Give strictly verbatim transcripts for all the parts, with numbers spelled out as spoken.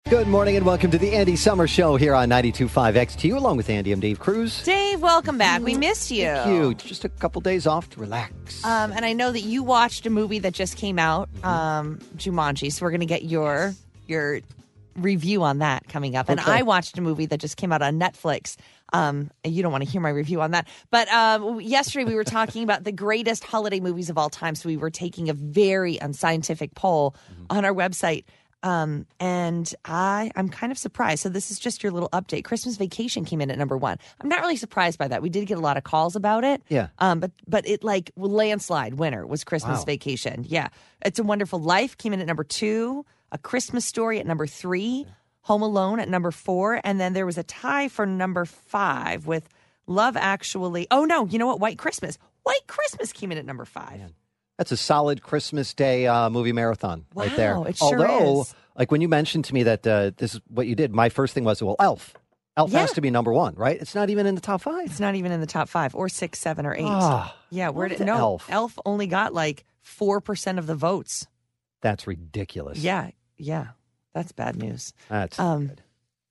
Good morning and welcome to the Andy Summer Show here on ninety-two point five X T U, along with Andy. I'm Dave Cruz. Dave, welcome back. We missed you. Thank you. Just a couple days off to relax. Um, and I know that you watched a movie that just came out, Mm-hmm. um, Jumanji. So we're going to get your your review on that coming up. And Okay. I watched a movie that just came out on Netflix. Um, you don't want to hear my review on that. But um, yesterday we were talking about the greatest holiday movies of all time. So we were taking a very unscientific poll mm-hmm. on our website. Um, and I, I'm kind of surprised. So this is just your little update. Christmas Vacation came in at number one. I'm not really surprised by that. We did get a lot of calls about it. Yeah. Um, but, but it like landslide winner was Christmas Wow. Vacation. Yeah. It's a Wonderful Life came in at number two, A Christmas Story at number three, Home Alone at number four. And then there was a tie for number five with Love Actually. Oh no, you know what? White Christmas. White Christmas came in at number five. Man. That's a solid Christmas Day uh, movie marathon Wow, right there. it sure Although, is. like when you mentioned to me that uh, this is what you did, my first thing was, well, Elf. Elf Yeah. has to be number one, right? It's not even in the top five. It's not even in the top five or six, seven, or eight. Ah, yeah, where did love no Elf. Elf only got like four percent of the votes. That's ridiculous. Yeah, yeah, that's bad news. That's Um, good.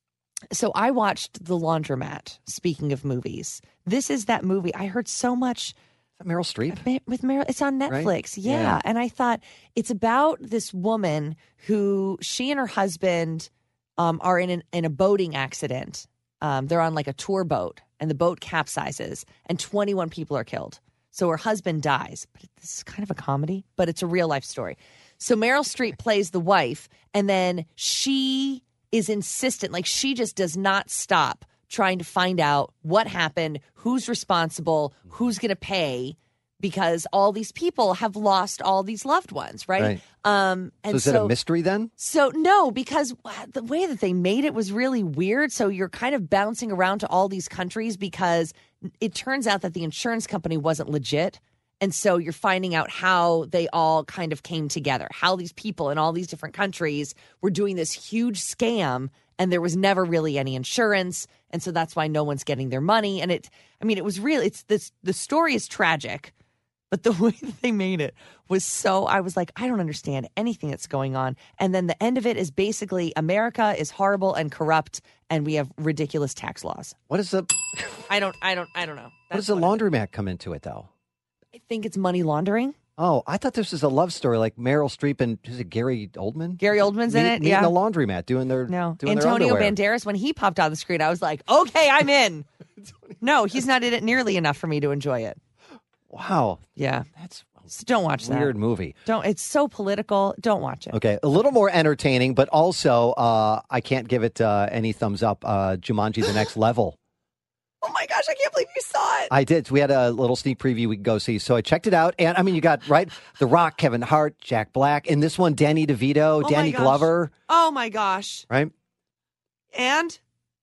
So I watched The Laundromat. Speaking of movies, this is that movie I heard so much. Is that Meryl Streep? Ma- With Meryl, it's on Right? Netflix. Yeah. Yeah. And I thought it's about this woman who she and her husband um, are in an, in a boating accident. Um, they're on like a tour boat, and the boat capsizes, and twenty-one people are killed. So her husband dies. But this is kind of a comedy, but it's a real life story. So Meryl Streep plays the wife, and then she is insistent, like she just does not stop trying to find out what happened, who's responsible, who's going to pay, because all these people have lost all these loved ones, right? Right. Um, So and is it a mystery then? So no, because the way that they made it was really weird. So you're kind of bouncing around to all these countries because it turns out that the insurance company wasn't legit. And so you're finding out how they all kind of came together, how these people in all these different countries were doing this huge scam, and there was never really any insurance. And so that's why no one's getting their money. And it, I mean, it was really, it's this, the story is tragic, but the way that they made it was so, I was like, I don't understand anything that's going on. And then the end of it is basically America is horrible and corrupt, and we have ridiculous tax laws. What is the I don't, I don't, I don't know. what That's does the what I- laundromat come into it though? I think it's money laundering. Oh, I thought this was a love story, like Meryl Streep and is it Gary Oldman? Gary Oldman's in Meet- it, meeting yeah. the laundromat, doing their No, doing Antonio their underwear. Banderas, when he popped on the screen, I was like, okay, I'm in. No, he's not in it nearly enough for me to enjoy it. Wow, Yeah. that's So don't watch a weird that. movie. Don't. It's so political. Don't watch it. Okay, a little more entertaining, but also uh, I can't give it uh, any thumbs up. Uh, Jumanji: The Next Level. Oh my gosh, I can't believe you saw it. I did. So we had a little sneak preview we could go see. So I checked it out, and I mean, you got right, The Rock, Kevin Hart, Jack Black, and this one, Danny DeVito, Oh my Danny gosh. Glover, Oh my gosh. right? And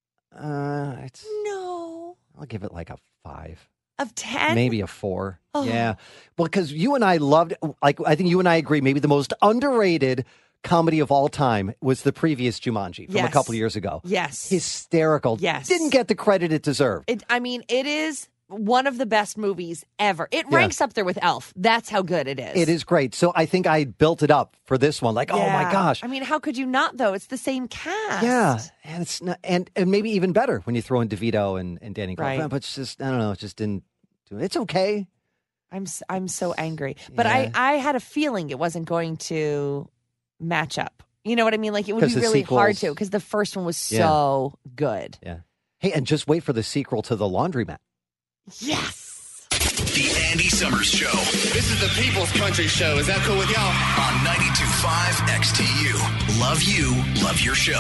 Uh, it's no. I'll give it like a five. Of ten? Maybe a four. Oh. Yeah. Well, because you and I loved, like, I think you and I agree, maybe the most underrated comedy of all time was the previous Jumanji from a Yes. couple years ago. Yes. Hysterical. Yes. Didn't get the credit it deserved. It, I mean, it is one of the best movies ever. It Yeah. ranks up there with Elf. That's how good it is. It is great. So I think I built it up for this one. Like, oh my Yeah. gosh. I mean, how could you not, though? It's the same cast. Yeah. And it's not, and, and maybe even better when you throw in DeVito and, and Danny Glover. Right. But it's just, I don't know, it just didn't do it. It's okay. I'm s- I'm so angry. But Yeah. I, I had a feeling it wasn't going to match up. You know what I mean? Like, it would 'Cause be the really hard sequels- to, because the first one was Yeah. so good. Yeah. Hey, and just wait for the sequel to The Laundromat. Yes. The Andy Summers Show This is the People's Country Show. Is that cool with y'all? on ninety-two point five X T U. Love you, love your show.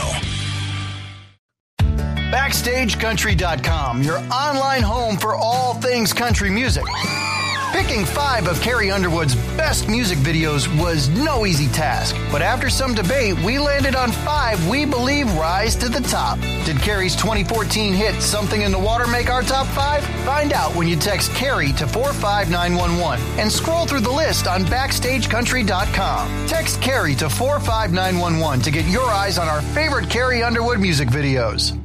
Backstage Country dot com, your online home for all things country music. Picking five of Carrie Underwood's best music videos was no easy task, but after some debate, we landed on five we believe rise to the top. Did Carrie's twenty fourteen hit Something in the Water make our top five? Find out when you text Carrie to four five nine one one and scroll through the list on Backstage Country dot com. Text Carrie to four five nine one one to get your eyes on our favorite Carrie Underwood music videos.